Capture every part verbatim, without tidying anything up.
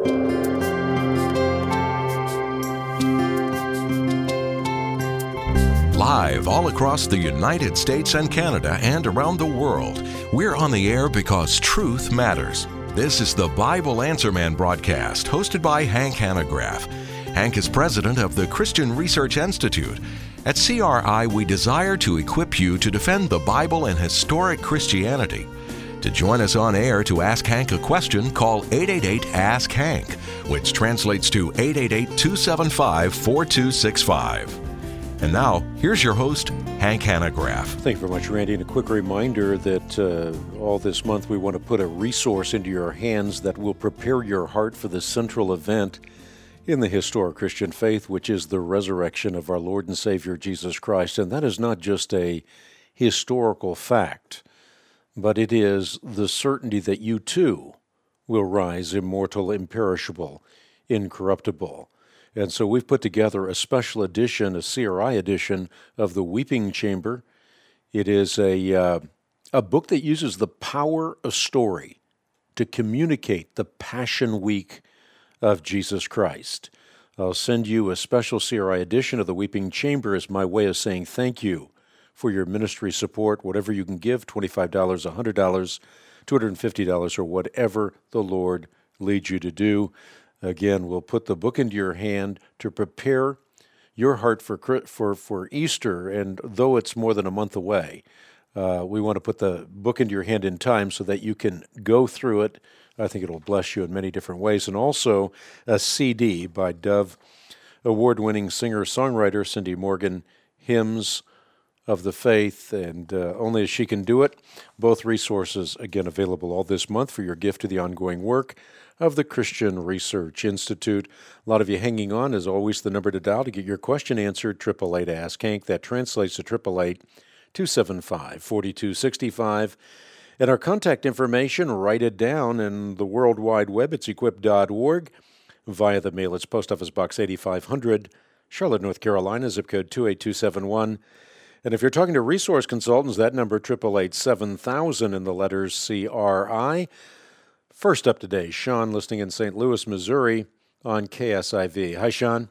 Live all across the United States and Canada and around the world, we're on the air because truth matters. This is the Bible Answer Man broadcast, hosted by Hank Hanegraaff. Hank is president of the Christian Research Institute. At C R I, we desire to equip you to defend the Bible and historic Christianity. To join us on air to ask Hank a question, call eight eight eight, ask Hank, which translates to eight eight eight, two seven five, four two six five. And now, here's your host, Hank Hanegraaff. Thank you very much, Randy. And a quick reminder that uh, all this month we want to put a resource into your hands that will prepare your heart for the central event in the historic Christian faith, which is the resurrection of our Lord and Savior Jesus Christ. And that is not just a historical fact, but it is the certainty that you too will rise immortal, imperishable, incorruptible. And so we've put together a special edition, a C R I edition of The Weeping Chamber. It is a, uh, a book that uses the power of story to communicate the Passion Week of Jesus Christ. I'll send you a special C R I edition of The Weeping Chamber as my way of saying thank you for your ministry support, whatever you can give, twenty-five dollars, one hundred dollars, two hundred fifty dollars, or whatever the Lord leads you to do. Again, we'll put the book into your hand to prepare your heart for for for Easter, and though it's more than a month away, uh, we want to put the book into your hand in time so that you can go through it. I think it'll bless you in many different ways. And also a C D by Dove award-winning singer-songwriter Cindy Morgan, Hymns of the Faith, and uh, Only as She Can Do It. Both resources, again, available all this month for your gift to the ongoing work of the Christian Research Institute. A lot of you hanging on. As always, the number to dial to get your question answered, eight eight eight, ask Hank. That translates to eight eight eight, two seven five, four two six five. And our contact information, write it down in the World Wide Web. It's equip dot org. Via the mail, it's Post Office Box eighty-five hundred, Charlotte, North Carolina, zip code two eight two seven one. And if you're talking to resource consultants, that number, eight eight eight, seven thousand in the letters C R I. First up today, Sean, listening in Saint Louis, Missouri, on K S I V. Hi, Sean.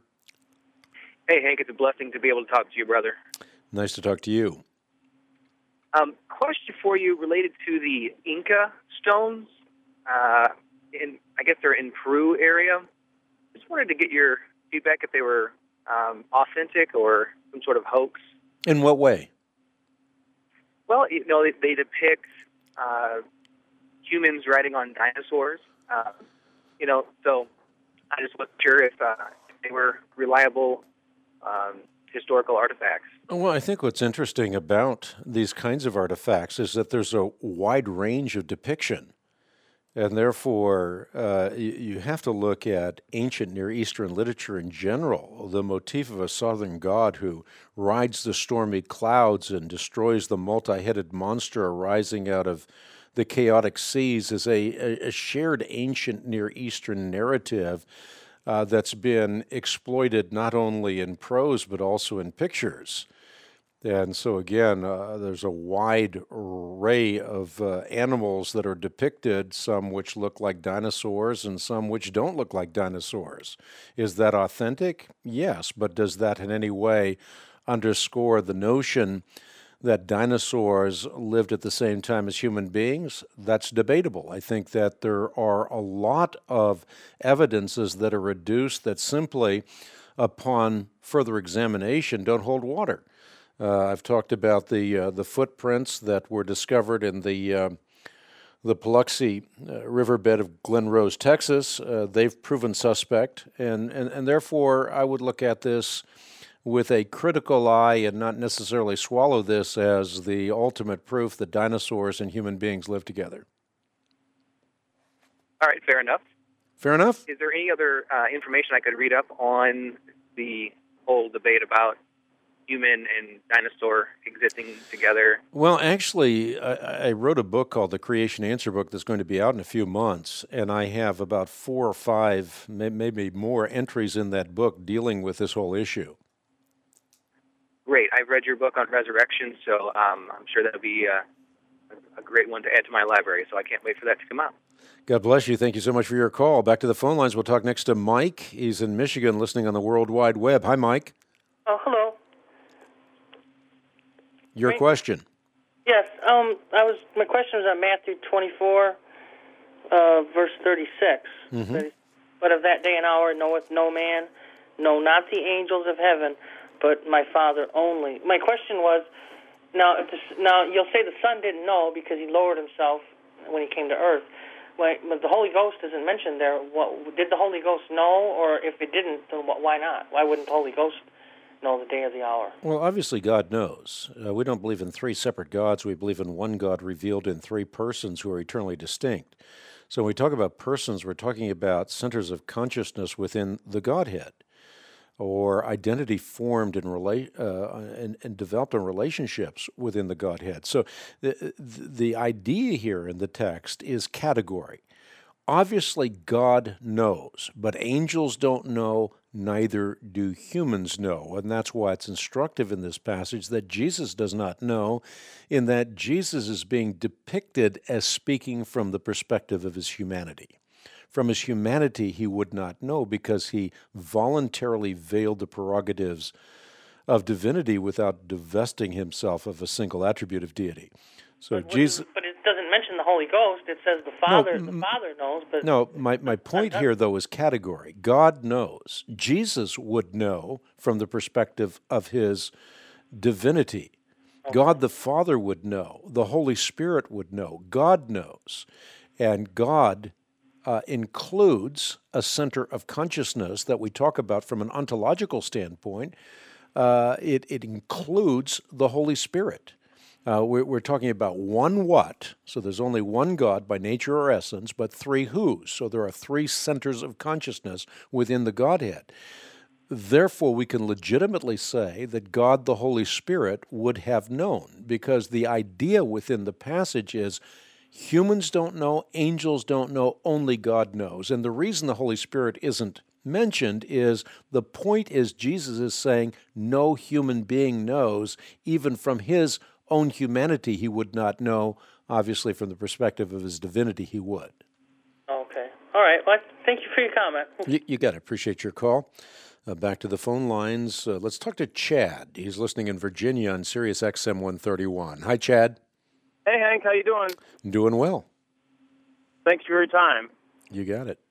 Hey, Hank. It's a blessing to be able to talk to you, brother. Nice to talk to you. Um, question for you related to the Inca stones. Uh, in I guess they're in Peru area. Just wanted to get your feedback if they were um, authentic or some sort of hoax. In what way? Well, you know, they, they depict uh, humans riding on dinosaurs. Uh, you know, so I just wasn't sure if, uh, if they were reliable um, historical artifacts. Well, I think what's interesting about these kinds of artifacts is that there's a wide range of depiction. And therefore, uh, you, you have to look at ancient Near Eastern literature in general. The motif of a southern god who rides the stormy clouds and destroys the multi-headed monster arising out of the chaotic seas is a, a shared ancient Near Eastern narrative uh, that's been exploited not only in prose but also in pictures. And so again, uh, there's a wide array of uh, animals that are depicted, some which look like dinosaurs and some which don't look like dinosaurs. Is that authentic? Yes, but does that in any way underscore the notion that dinosaurs lived at the same time as human beings? That's debatable. I think that there are a lot of evidences that are reduced that simply, upon further examination, don't hold water. Uh, I've talked about the uh, the footprints that were discovered in the uh, the Paluxy uh, riverbed of Glen Rose, Texas. Uh, they've proven suspect, and, and, and therefore I would look at this with a critical eye and not necessarily swallow this as the ultimate proof that dinosaurs and human beings live together. All right, fair enough. Fair enough? Is there any other uh, information I could read up on the whole debate about human and dinosaur existing together? Well, actually, I, I wrote a book called The Creation Answer Book that's going to be out in a few months, and I have about four or five, maybe more entries in that book dealing with this whole issue. Great. I've read your book on resurrection, so um, I'm sure that'll be uh, a great one to add to my library, so I can't wait for that to come out. God bless you. Thank you so much for your call. Back to the phone lines. We'll talk next to Mike. He's in Michigan listening on the World Wide Web. Hi, Mike. Oh, hello. Your Great. question. Yes. Um, I was. My question was on Matthew twenty-four, uh, verse thirty-six. Mm-hmm. But of that day and hour knoweth no man, no, not the angels of heaven, but my Father only. My question was, now, if the, now you'll say the Son didn't know because he lowered himself when he came to earth. But the Holy Ghost isn't mentioned there. What, did the Holy Ghost know, or if it didn't, then why not? Why wouldn't the Holy Ghost know the day or the hour? Well, obviously God knows. Uh, we don't believe in three separate gods. We believe in one God revealed in three persons who are eternally distinct. So when we talk about persons, we're talking about centers of consciousness within the Godhead, or identity formed and, rela- uh, and, and developed in relationships within the Godhead. So the, the idea here in the text is category. Obviously, God knows, but angels don't know, neither do humans know. And that's why it's instructive in this passage that Jesus does not know, in that Jesus is being depicted as speaking from the perspective of his humanity. From his humanity, he would not know because he voluntarily veiled the prerogatives of divinity without divesting himself of a single attribute of deity. So but, Jesus, but it doesn't mention the Holy Ghost. It says the Father. No, the Father knows. But no, my my point here though is category. God knows. Jesus would know from the perspective of his divinity. Okay. God the Father would know. The Holy Spirit would know. God knows, and God Uh, includes a center of consciousness that we talk about from an ontological standpoint. Uh, it, it includes the Holy Spirit. Uh, we're, we're talking about one what, so there's only one God by nature or essence, but three whos. So there are three centers of consciousness within the Godhead. Therefore, we can legitimately say that God the Holy Spirit would have known, because the idea within the passage is humans don't know, angels don't know, only God knows. And the reason the Holy Spirit isn't mentioned is the point is Jesus is saying no human being knows. Even from his own humanity, he would not know. Obviously, from the perspective of his divinity, he would. Okay. All right. Well, thank you for your comment. You, you got it. Appreciate your call. Uh, back to the phone lines. Uh, let's talk to Chad. He's listening in Virginia on Sirius X M one thirty-one. Hi, Chad. Hey, Hank, how you doing? Doing well. Thanks for your time. You got it.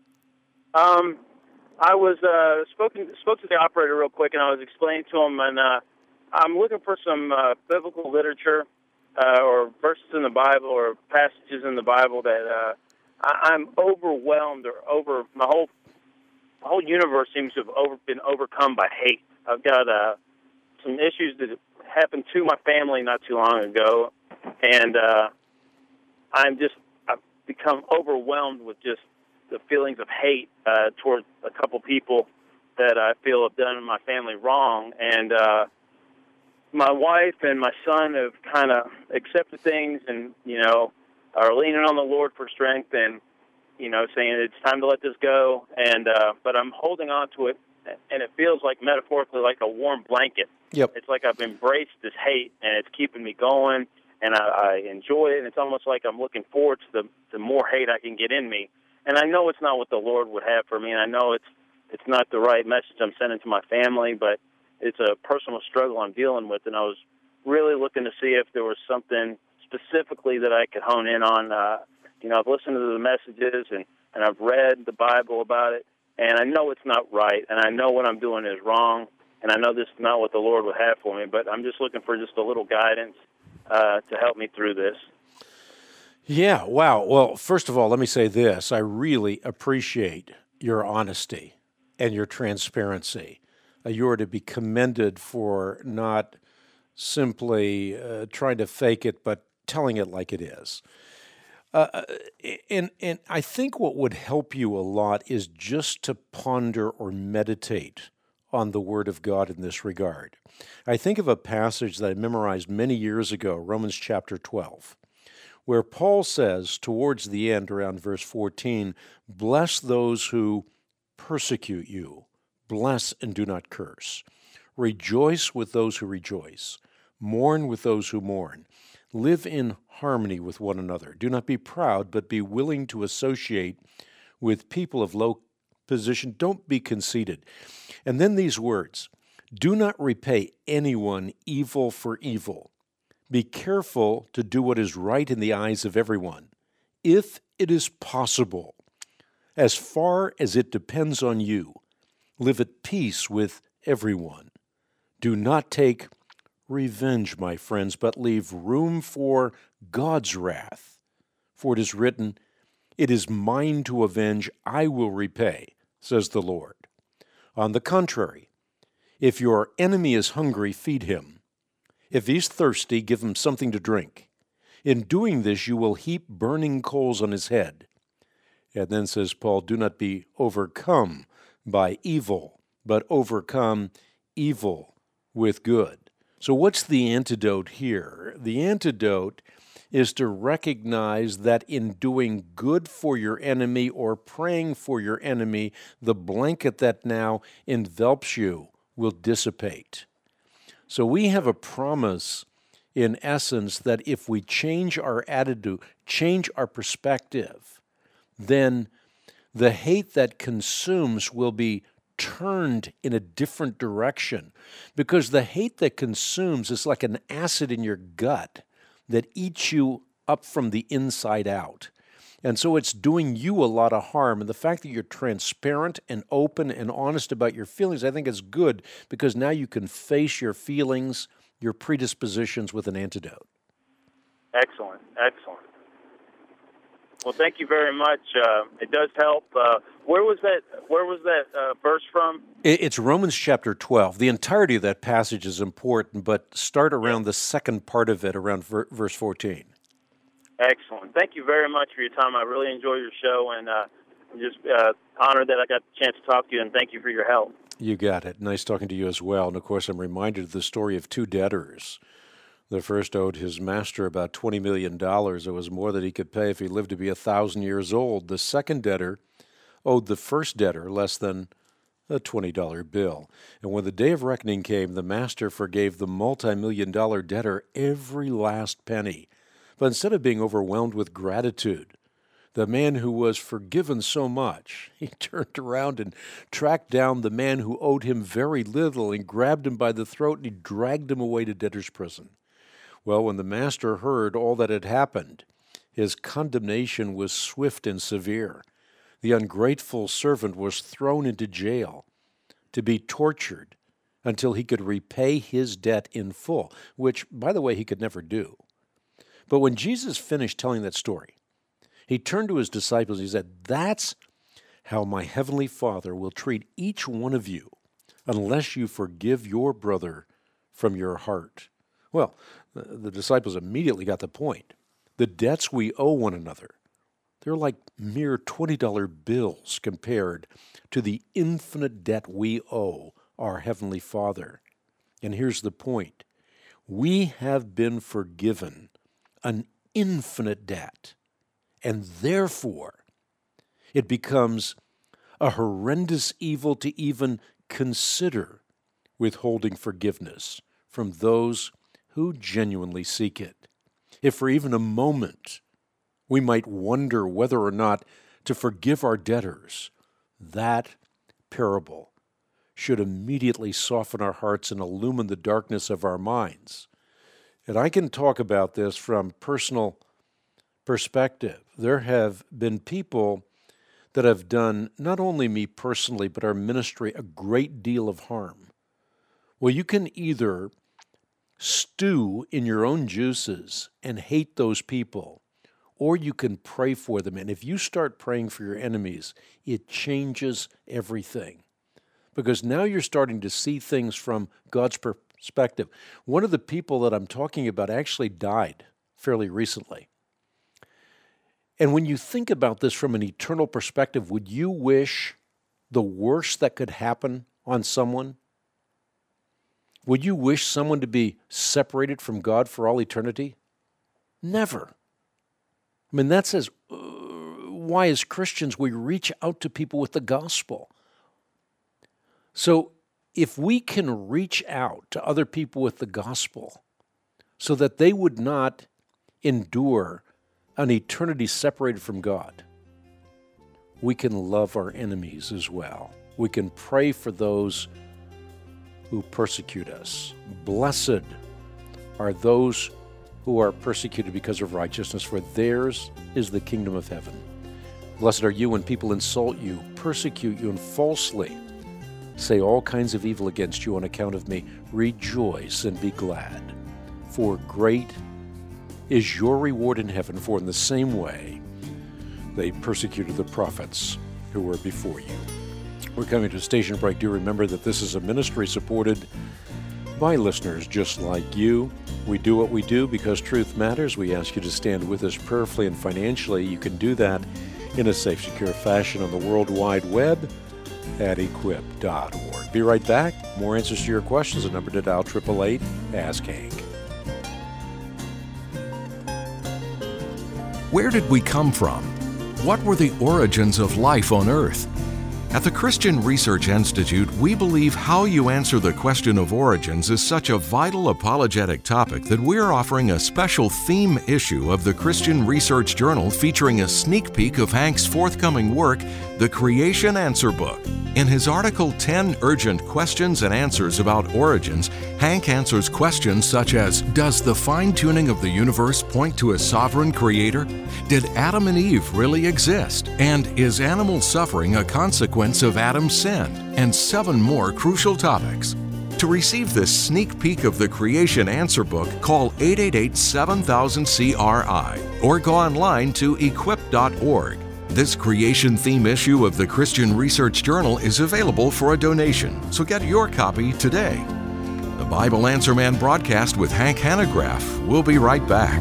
Um, I was uh, spoken, spoke to the operator real quick, and I was explaining to him, and uh, I'm looking for some uh, biblical literature uh, or verses in the Bible or passages in the Bible that uh, I, I'm overwhelmed or over my whole my whole universe seems to have over, been overcome by hate. I've got uh, some issues that happened to my family not too long ago. And uh, I'm just, I've become overwhelmed with just the feelings of hate uh, toward a couple people that I feel have done my family wrong. And uh, my wife and my son have kind of accepted things and, you know, are leaning on the Lord for strength and, you know, saying it's time to let this go. And uh, but I'm holding on to it, and it feels like metaphorically like a warm blanket. Yep. It's like I've embraced this hate, and it's keeping me going. And I, I enjoy it, and it's almost like I'm looking forward to the, the more hate I can get in me. And I know it's not what the Lord would have for me, and I know it's it's not the right message I'm sending to my family, but it's a personal struggle I'm dealing with, and I was really looking to see if there was something specifically that I could hone in on. Uh, you know, I've listened to the messages, and, and I've read the Bible about it, and I know it's not right, and I know what I'm doing is wrong, and I know this is not what the Lord would have for me, but I'm just looking for just a little guidance Uh, to help me through this. Yeah, wow. Well, first of all, let me say this. I really appreciate your honesty and your transparency. Uh, you are to be commended for not simply uh, trying to fake it, but telling it like it is. Uh, and, and I think what would help you a lot is just to ponder or meditate on the Word of God in this regard. I think of a passage that I memorized many years ago, Romans chapter twelve, where Paul says towards the end, around verse fourteen, bless those who persecute you, bless and do not curse. Rejoice with those who rejoice, mourn with those who mourn. Live in harmony with one another. Do not be proud, but be willing to associate with people of low position. Don't be conceited. And then these words, do not repay anyone evil for evil. Be careful to do what is right in the eyes of everyone, if it is possible. As far as it depends on you, live at peace with everyone. Do not take revenge, my friends, but leave room for God's wrath. For it is written, it is mine to avenge, I will repay, says the Lord. On the contrary, if your enemy is hungry, feed him. If he's thirsty, give him something to drink. In doing this, you will heap burning coals on his head. And then says Paul, do not be overcome by evil, but overcome evil with good. So what's the antidote here? The antidote is to recognize that in doing good for your enemy or praying for your enemy, the blanket that now envelops you will dissipate. So we have a promise, in essence, that if we change our attitude, change our perspective, then the hate that consumes will be turned in a different direction, because the hate that consumes is like an acid in your gut that eats you up from the inside out. And so it's doing you a lot of harm. And the fact that you're transparent and open and honest about your feelings, I think is good, because now you can face your feelings, your predispositions with an antidote. Excellent, excellent. Well, thank you very much. Uh, it does help. Uh, where was that? Where was that uh, verse from? It's Romans chapter twelve. The entirety of that passage is important, but start around the second part of it, around ver- verse fourteen. Excellent. Thank you very much for your time. I really enjoy your show, and uh, I'm just uh, honored that I got the chance to talk to you, and thank you for your help. You got it. Nice talking to you as well. And, of course, I'm reminded of the story of two debtors. The first owed his master about twenty million dollars. It was more than he could pay if he lived to be a thousand years old. The second debtor owed the first debtor less than a twenty dollar bill. And when the day of reckoning came, the master forgave the multi-million dollar debtor every last penny. But instead of being overwhelmed with gratitude, the man who was forgiven so much, he turned around and tracked down the man who owed him very little and grabbed him by the throat and he dragged him away to debtor's prison. Well, when the master heard all that had happened, his condemnation was swift and severe. The ungrateful servant was thrown into jail to be tortured until he could repay his debt in full, which, by the way, he could never do. But when Jesus finished telling that story, he turned to his disciples and he said, that's how my heavenly Father will treat each one of you unless you forgive your brother from your heart. Well, the disciples immediately got the point. The debts we owe one another, they're like mere twenty dollar bills compared to the infinite debt we owe our Heavenly Father. And here's the point. We have been forgiven an infinite debt, and therefore it becomes a horrendous evil to even consider withholding forgiveness from those who genuinely seek it. If for even a moment we might wonder whether or not to forgive our debtors, that parable should immediately soften our hearts and illumine the darkness of our minds. And I can talk about this from personal perspective. There have been people that have done not only me personally, but our ministry a great deal of harm. Well, you can either stew in your own juices and hate those people, or you can pray for them. And if you start praying for your enemies, it changes everything. Because now you're starting to see things from God's perspective. One of the people that I'm talking about actually died fairly recently. And when you think about this from an eternal perspective, would you wish the worst that could happen on someone? Would you wish someone to be separated from God for all eternity? Never. I mean, that says uh, why as Christians we reach out to people with the gospel. So if we can reach out to other people with the gospel so that they would not endure an eternity separated from God, we can love our enemies as well. We can pray for those who persecute us. Blessed are those who are persecuted because of righteousness, for theirs is the kingdom of heaven. Blessed are you when people insult you, persecute you, and falsely say all kinds of evil against you on account of me. Rejoice and be glad, for great is your reward in heaven, for in the same way they persecuted the prophets who were before you. We're coming to a station break. Do remember that this is a ministry supported by listeners just like you. We do what we do because truth matters. We ask you to stand with us prayerfully and financially. You can do that in a safe, secure fashion on the World Wide Web at equip dot org. Be right back. More answers to your questions. The number to dial, eight eight eight, ask Hank. Where did we come from? What were the origins of life on Earth? At the Christian Research Institute, we believe how you answer the question of origins is such a vital apologetic topic that we're offering a special theme issue of the Christian Research Journal featuring a sneak peek of Hank's forthcoming work, The Creation Answer Book. In his article, ten Urgent Questions and Answers About Origins, Hank answers questions such as, does the fine-tuning of the universe point to a sovereign creator? Did Adam and Eve really exist? And is animal suffering a consequence of Adam's sin? And seven more crucial topics. To receive this sneak peek of the Creation Answer Book, call eight eight eight, seven thousand, C R I or go online to equip dot org. This creation theme issue of the Christian Research Journal is available for a donation, so get your copy today. The Bible Answer Man broadcast with Hank Hanegraaff. We'll be right back.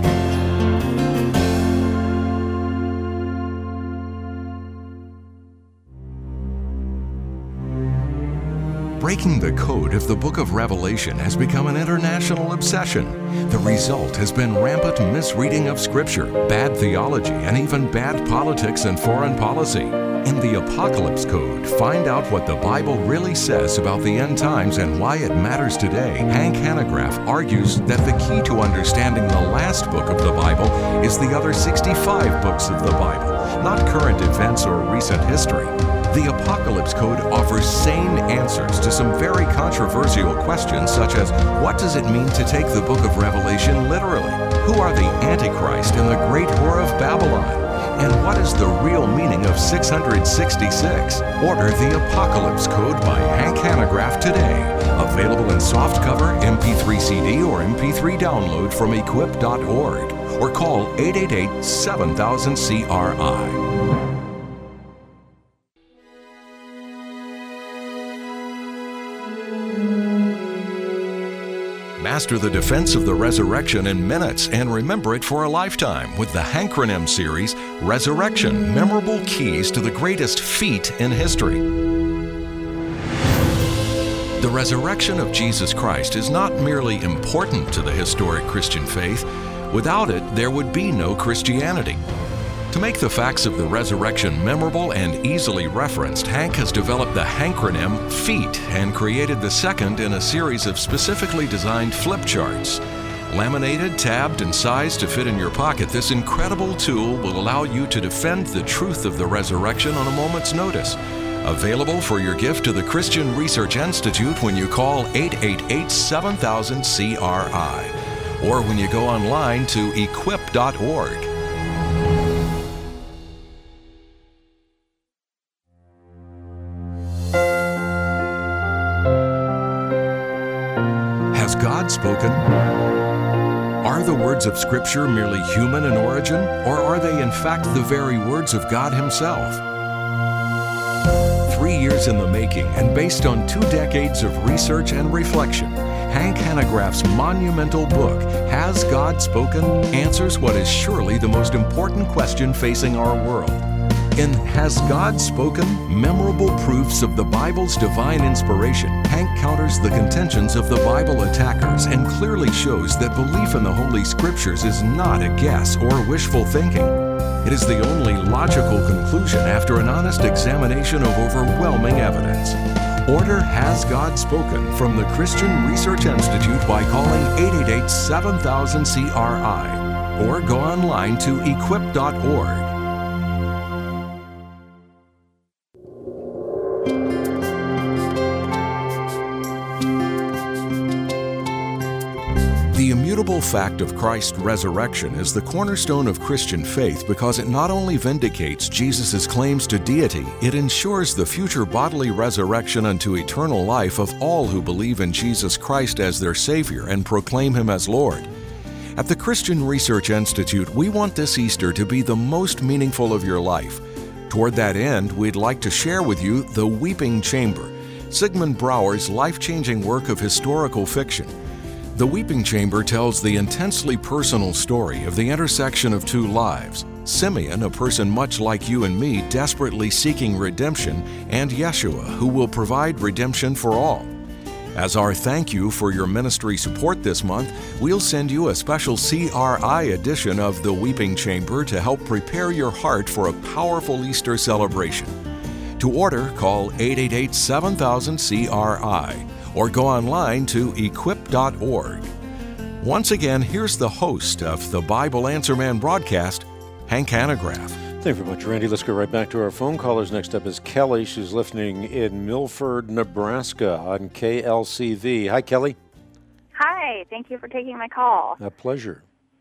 Breaking the code of the book of Revelation has become an international obsession. The result has been rampant misreading of Scripture, bad theology, and even bad politics and foreign policy. In the Apocalypse Code, find out what the Bible really says about the end times and why it matters today. Hank Hanegraaff argues that the key to understanding the last book of the Bible is the other sixty-five books of the Bible, not current events or recent history. The Apocalypse Code offers sane answers to some very controversial questions such as, what does it mean to take the book of Revelation literally? Who are the Antichrist and the great whore of Babylon? And what is the real meaning of six hundred sixty-six? Order the Apocalypse Code by Hank Hanegraaff today. Available in softcover, M P three C D, or M P three download from equip dot org. Or call eight eight eight, seven thousand, C R I. Master the defense of the resurrection in minutes and remember it for a lifetime with the Hankronym series, Resurrection, Memorable Keys to the Greatest Feat in History. The resurrection of Jesus Christ is not merely important to the historic Christian faith. Without it, there would be no Christianity. To make the facts of the resurrection memorable and easily referenced, Hank has developed the Hankronym FEAT and created the second in a series of specifically designed flip charts. Laminated, tabbed, and sized to fit in your pocket, this incredible tool will allow you to defend the truth of the resurrection on a moment's notice. Available for your gift to the Christian Research Institute when you call eight eight eight, seven thousand, C R I or when you go online to equip dot org. Has God spoken? Are the words of Scripture merely human in origin, or are they in fact the very words of God Himself? Three years in the making and based on two decades of research and reflection, Hank Hanegraaff's monumental book, Has God Spoken?, answers what is surely the most important question facing our world. In Has God Spoken? Memorable Proofs of the Bible's Divine Inspiration, Hank counters the contentions of the Bible attackers and clearly shows that belief in the Holy Scriptures is not a guess or wishful thinking. It is the only logical conclusion after an honest examination of overwhelming evidence. Order Has God Spoken from the Christian Research Institute by calling eight eight eight, seven thousand, C R I or go online to equip dot org. The immutable fact of Christ's resurrection is the cornerstone of Christian faith because it not only vindicates Jesus' claims to deity, it ensures the future bodily resurrection unto eternal life of all who believe in Jesus Christ as their Savior and proclaim Him as Lord. At the Christian Research Institute, we want this Easter to be the most meaningful of your life. Toward that end, we'd like to share with you The Weeping Chamber, Sigmund Bauer's life-changing work of historical fiction. The Weeping Chamber tells the intensely personal story of the intersection of two lives, Simeon, a person much like you and me, desperately seeking redemption, and Yeshua, who will provide redemption for all. As our thank you for your ministry support this month, we'll send you a special C R I edition of The Weeping Chamber to help prepare your heart for a powerful Easter celebration. To order, call eight eight eight, seven thousand, C R I or go online to equip dot org. Once again, here's the host of the Bible Answer Man broadcast, Hank Hanegraaff. Thank you very much, Randy. Let's go right back to our phone callers. Next up is Kelly. She's listening in Milford, Nebraska on K L C V. Hi, Kelly. Hi. Thank you for taking my call. A pleasure.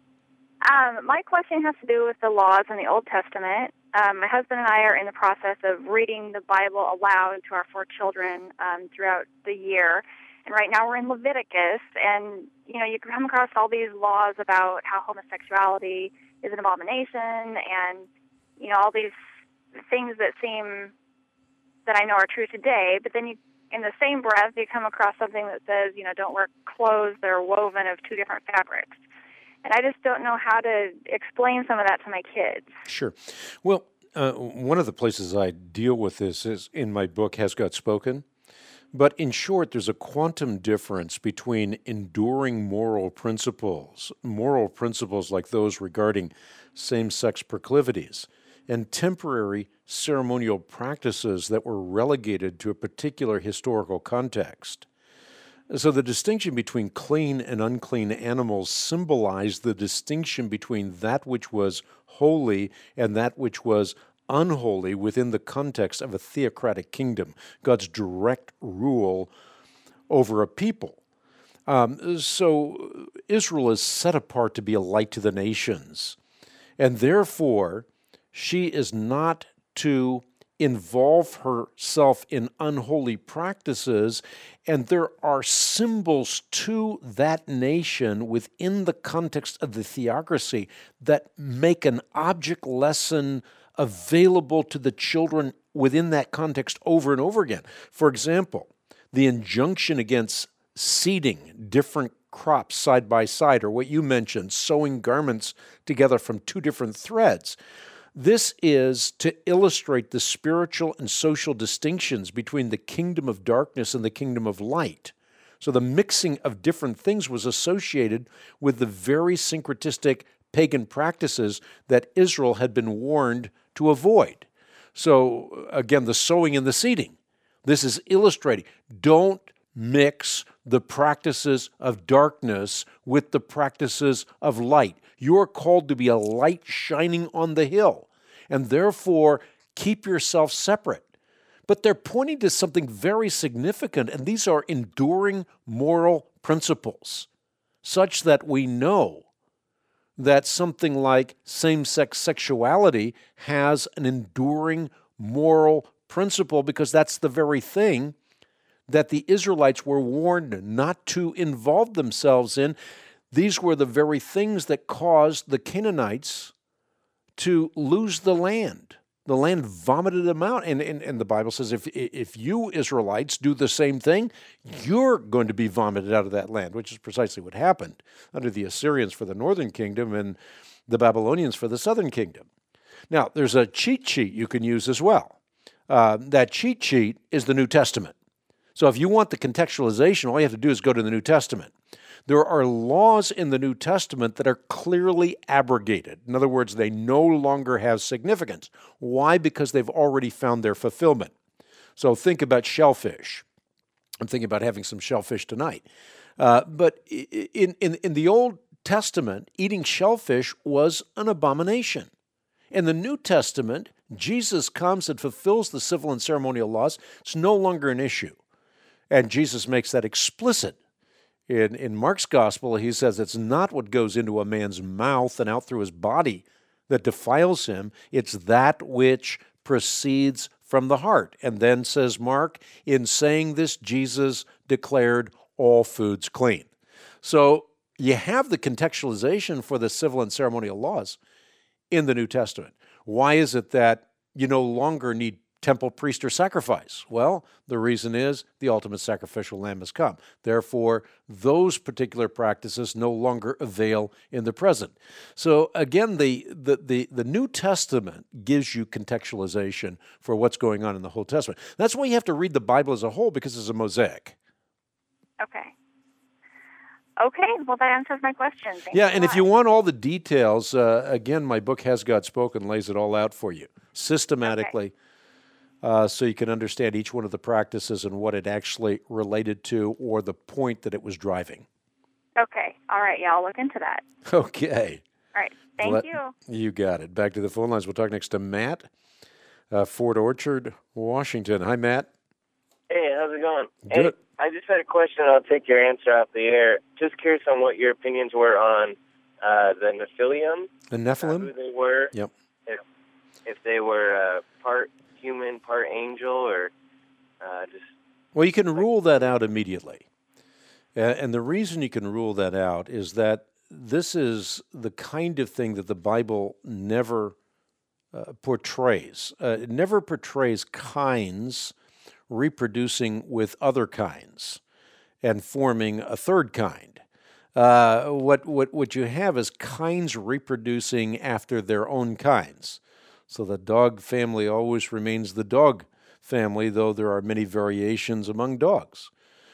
Um, my question has to do with the laws in the Old Testament. Um, my husband and I are in the process of reading the Bible aloud to our four children um, throughout the year. And right now we're in Leviticus, and, you know, you come across all these laws about how homosexuality is an abomination and, you know, all these things that seem, that I know are true today. But then you, in the same breath, you come across something that says, you know, don't wear clothes that are woven of two different fabrics. And I just don't know how to explain some of that to my kids. Sure. Well, uh, one of the places I deal with this is in my book, Has God Spoken? But in short, there's a quantum difference between enduring moral principles, moral principles like those regarding same-sex proclivities, and temporary ceremonial practices that were relegated to a particular historical context. So the distinction between clean and unclean animals symbolized the distinction between that which was holy and that which was unholy within the context of a theocratic kingdom, God's direct rule over a people. Um, so Israel is set apart to be a light to the nations, and therefore she is not to involve herself in unholy practices, and there are symbols to that nation within the context of the theocracy that make an object lesson available to the children within that context over and over again. For example, the injunction against seeding different crops side by side, or what you mentioned, sewing garments together from two different threads. This is to illustrate the spiritual and social distinctions between the kingdom of darkness and the kingdom of light. So the mixing of different things was associated with the very syncretistic pagan practices that Israel had been warned to avoid. So again, the sowing and the seeding. This is illustrating. Don't mix the practices of darkness with the practices of light. You are called to be a light shining on the hill, and therefore keep yourself separate. But they're pointing to something very significant, and these are enduring moral principles, such that we know that something like same-sex sexuality has an enduring moral principle, because that's the very thing that the Israelites were warned not to involve themselves in. These were the very things that caused the Canaanites to lose the land. The land vomited them out. And, and, and the Bible says if, if you Israelites do the same thing, you're going to be vomited out of that land, which is precisely what happened under the Assyrians for the northern kingdom and the Babylonians for the southern kingdom. Now, there's a cheat sheet you can use as well. Uh, that cheat sheet is the New Testament. So if you want the contextualization, all you have to do is go to the New Testament. There are laws in the New Testament that are clearly abrogated. In other words, they no longer have significance. Why? Because they've already found their fulfillment. So think about shellfish. I'm thinking about having some shellfish tonight. Uh, but in, in, in the Old Testament, eating shellfish was an abomination. In the New Testament, Jesus comes and fulfills the civil and ceremonial laws. It's no longer an issue. And Jesus makes that explicit. In, in Mark's gospel, he says it's not what goes into a man's mouth and out through his body that defiles him. It's that which proceeds from the heart. And then says Mark, in saying this, Jesus declared all foods clean. So you have the contextualization for the civil and ceremonial laws in the New Testament. Why is it that you no longer need temple, priest, or sacrifice? Well, the reason is the ultimate sacrificial lamb has come. Therefore, those particular practices no longer avail in the present. So again, the, the, the, the New Testament gives you contextualization for what's going on in the Old Testament. That's why you have to read the Bible as a whole, because it's a mosaic. Okay. Okay, well, that answers my question. Thank yeah, you and if you want all the details, uh, again, my book, Has God Spoken, lays it all out for you systematically. Okay. Uh, so you can understand each one of the practices and what it actually related to or the point that it was driving. Okay. All right. Yeah, I'll look into that. Okay. All right. Thank Let, you. You got it. Back to the phone lines. We'll talk next to Matt, uh, Fort Orchard, Washington. Hi, Matt. Hey, how's it going? Good. Hey, I just had a question. I'll take your answer off the air. Just curious on what your opinions were on uh, the Nephilim. The Nephilim? Uh, who they were. Yep. If, if they were uh, part human, part angel, or uh, just... Well, you can rule that out immediately. Uh, and the reason you can rule that out is that this is the kind of thing that the Bible never uh, portrays. Uh, it never portrays kinds reproducing with other kinds and forming a third kind. Uh, what, what, what you have is kinds reproducing after their own kinds. So the dog family always remains the dog family, though there are many variations among dogs.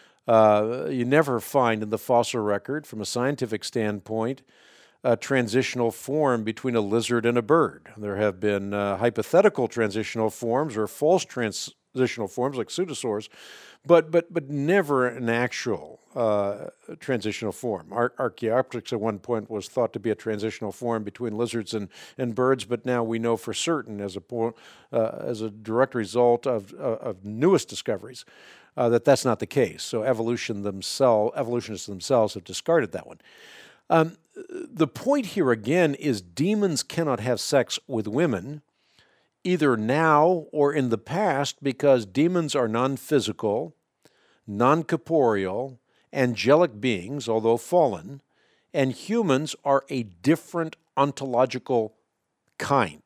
Uh, you never find in the fossil record, from a scientific standpoint, a transitional form between a lizard and a bird. There have been uh, hypothetical transitional forms or false transitional forms like pseudosaurs, but but but never an actual uh, transitional form. Ar- Archaeopteryx at one point was thought to be a transitional form between lizards and, and birds, but now we know for certain, as a po- uh, as a direct result of uh, of newest discoveries, uh, that that's not the case. So evolution themselves, evolutionists themselves have discarded that one. Um, the point here again is demons cannot have sex with women, either now or in the past, because demons are non-physical, non-corporeal, angelic beings, although fallen, and humans are a different ontological kind.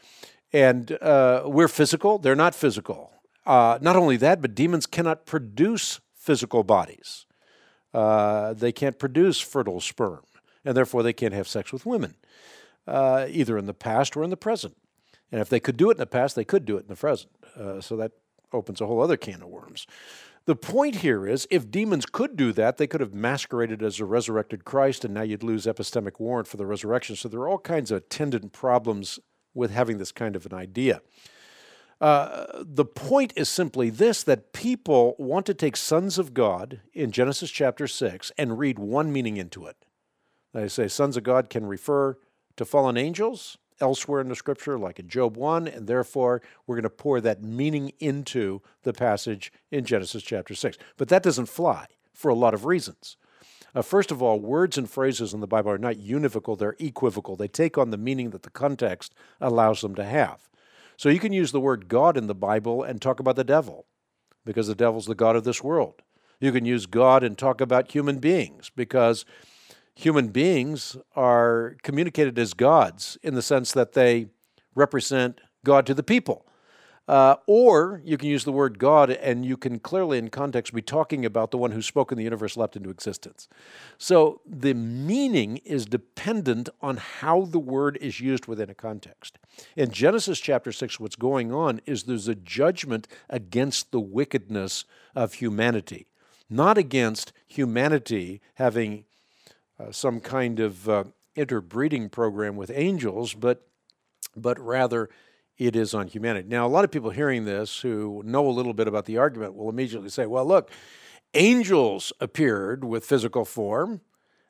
And uh, we're physical, they're not physical. Uh, not only that, but demons cannot produce physical bodies. Uh, they can't produce fertile sperm, and therefore they can't have sex with women, uh, either in the past or in the present. And if they could do it in the past, they could do it in the present. Uh, so that opens a whole other can of worms. The point here is, if demons could do that, they could have masqueraded as a resurrected Christ, and now you'd lose epistemic warrant for the resurrection. So there are all kinds of attendant problems with having this kind of an idea. Uh, the point is simply this, that people want to take sons of God in Genesis chapter six and read one meaning into it. They say sons of God can refer to fallen angels elsewhere in the Scripture, like in Job one, and therefore we're going to pour that meaning into the passage in Genesis chapter six. But that doesn't fly for a lot of reasons. Uh, first of all, words and phrases in the Bible are not univocal, they're equivocal. They take on the meaning that the context allows them to have. So you can use the word God in the Bible and talk about the devil, because the devil's the god of this world. You can use God and talk about human beings, because human beings are communicated as gods in the sense that they represent God to the people. Uh, or you can use the word God, and you can clearly in context be talking about the one who spoke and the universe leapt into existence. So the meaning is dependent on how the word is used within a context. In Genesis chapter six, what's going on is there's a judgment against the wickedness of humanity, not against humanity having uh, some kind of uh, interbreeding program with angels, but but rather it is on humanity. Now, a lot of people hearing this who know a little bit about the argument will immediately say, well, look, angels appeared with physical form.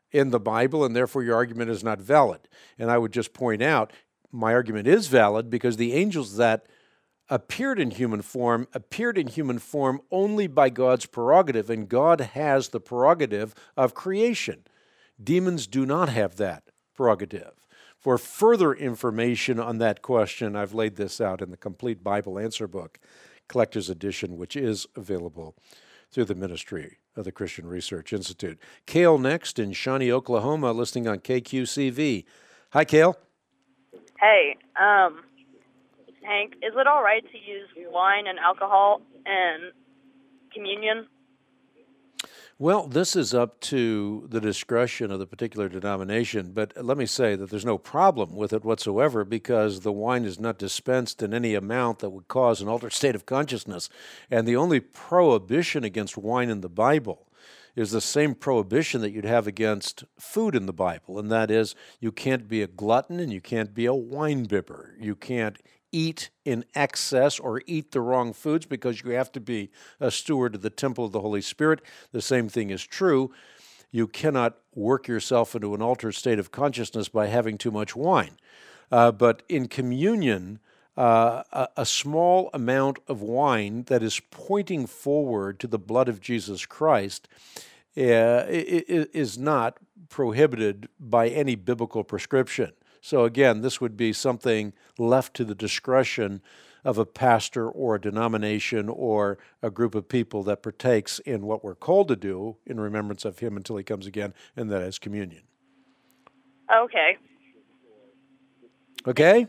in the Bible, and therefore your argument is not valid. And I would just point out, my argument is valid because the angels that appeared in human form appeared in human form only by God's prerogative, and God has the prerogative of creation. Demons do not have that prerogative. For further information on that question, I've laid this out in the Complete Bible Answer Book, Collector's Edition, which is available through the ministry of the Christian Research Institute. Cale next in Shawnee, Oklahoma, listening on K Q C V. Hi, Cale. Hey, um, Hank, is it all right to use wine and alcohol in communion? Well, this is up to the discretion of the particular denomination, but let me say that there's no problem with it whatsoever because the wine is not dispensed in any amount that would cause an altered state of consciousness. And the only prohibition against wine in the Bible is the same prohibition that you'd have against food in the Bible, and that is you can't be a glutton and you can't be a wine bibber. You can't eat in excess or eat the wrong foods because you have to be a steward of the temple of the Holy Spirit. The same thing is true. You cannot work yourself into an altered state of consciousness by having too much wine. Uh, but in communion, uh, a, a small amount of wine that is pointing forward to the blood of Jesus Christ uh, is not prohibited by any biblical prescription. So again, this would be something left to the discretion of a pastor or a denomination or a group of people that partakes in what we're called to do in remembrance of him until he comes again, and that is communion. Okay. Okay?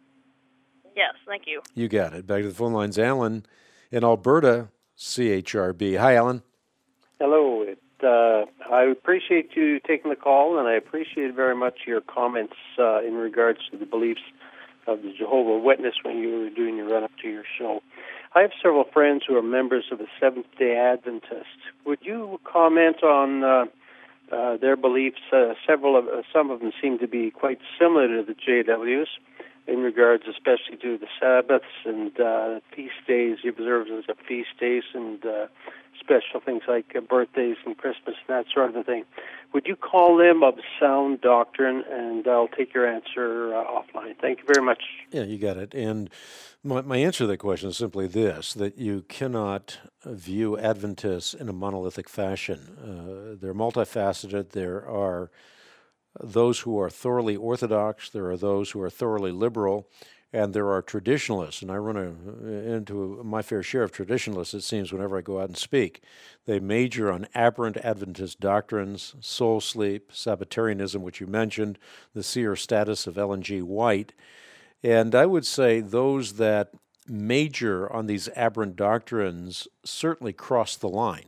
Yes, thank you. You got it. Back to the phone lines. Alan in Alberta, C H R B. Hi, Alan. Hello. It, uh, I appreciate you taking the call, and I appreciate very much your comments uh, in regards to the beliefs of the Jehovah's Witness when you were doing your run-up to your show. I have several friends who are members of the Seventh-day Adventist. Would you comment on uh, uh, their beliefs? Uh, several of uh, some of them seem to be quite similar to the J Ws in regards, especially to the Sabbaths and uh, feast days, the observance of feast days, and uh, special things like uh, birthdays and Christmas and that sort of a thing. Would you call them of sound doctrine? And I'll take your answer uh, offline. Thank you very much. Yeah, you got it. And my, my answer to that question is simply this, that you cannot view Adventists in a monolithic fashion. Uh, they're multifaceted. There are those who are thoroughly orthodox, there are those who are thoroughly liberal, and there are traditionalists. And I run a, into my fair share of traditionalists, it seems, whenever I go out and speak. They major on aberrant Adventist doctrines, soul sleep, Sabbatarianism, which you mentioned, the seer status of Ellen G. White. And I would say those that major on these aberrant doctrines certainly cross the line.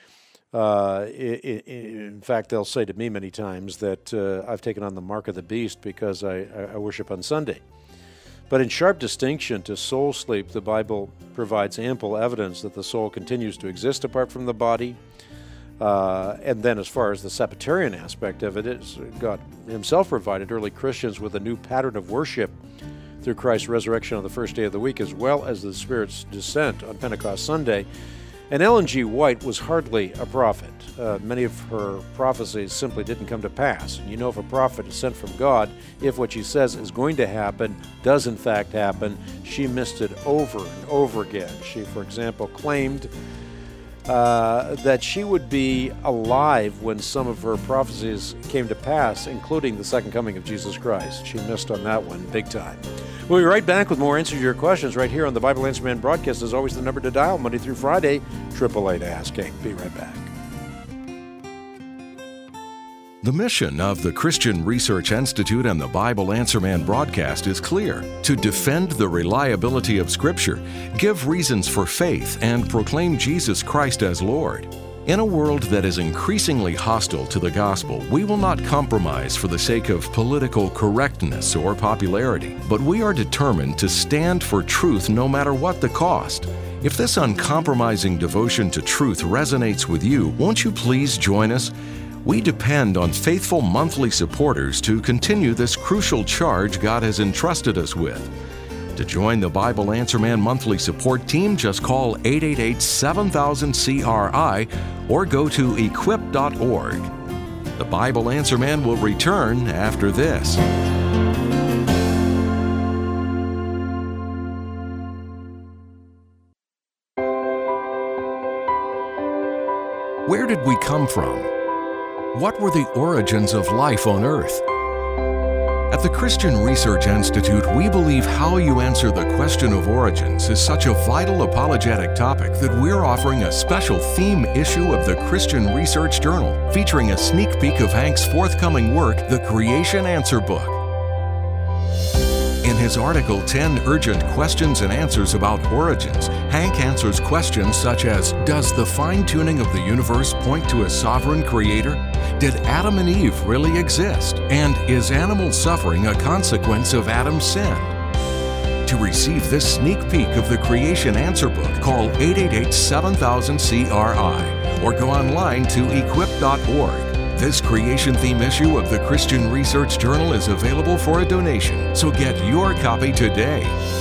Uh, in fact, they'll say to me many times that uh, I've taken on the mark of the beast because I, I worship on Sunday. But in sharp distinction to soul sleep, the Bible provides ample evidence that the soul continues to exist apart from the body. Uh, and then as far as the Sabbatarian aspect of it, is God himself provided early Christians with a new pattern of worship through Christ's resurrection on the first day of the week, as well as the Spirit's descent on Pentecost Sunday. And Ellen G. White was hardly a prophet. Uh, many of her prophecies simply didn't come to pass. And you know, if a prophet is sent from God, if what she says is going to happen does in fact happen, she missed it over and over again. She, for example, claimed uh, that she would be alive when some of her prophecies came to pass, including the second coming of Jesus Christ. She missed on that one big time. We'll be right back with more answers to your questions right here on the Bible Answer Man broadcast. As always, the number to dial Monday through Friday, eight eight eight, ask Hank. Be right back. The mission of the Christian Research Institute and the Bible Answer Man broadcast is clear: to defend the reliability of Scripture, give reasons for faith, and proclaim Jesus Christ as Lord. In a world that is increasingly hostile to the gospel, we will not compromise for the sake of political correctness or popularity, but we are determined to stand for truth no matter what the cost. If this uncompromising devotion to truth resonates with you, won't you please join us? We depend on faithful monthly supporters to continue this crucial charge God has entrusted us with. To join the Bible Answer Man monthly support team, just call eight eight eight, seven thousand C R I or go to equip dot org. The Bible Answer Man will return after this. Where did we come from? What were the origins of life on earth? At the Christian Research Institute, we believe how you answer the question of origins is such a vital apologetic topic that we're offering a special theme issue of the Christian Research Journal, featuring a sneak peek of Hank's forthcoming work, The Creation Answer Book. In his article, ten Urgent Questions and Answers About Origins, Hank answers questions such as, does the fine-tuning of the universe point to a sovereign creator? Did Adam and Eve really exist? And is animal suffering a consequence of Adam's sin? To receive this sneak peek of the Creation Answer Book, call eight eight eight, seven thousand, C R I or go online to equip dot org. This creation theme issue of the Christian Research Journal is available for a donation, so get your copy today.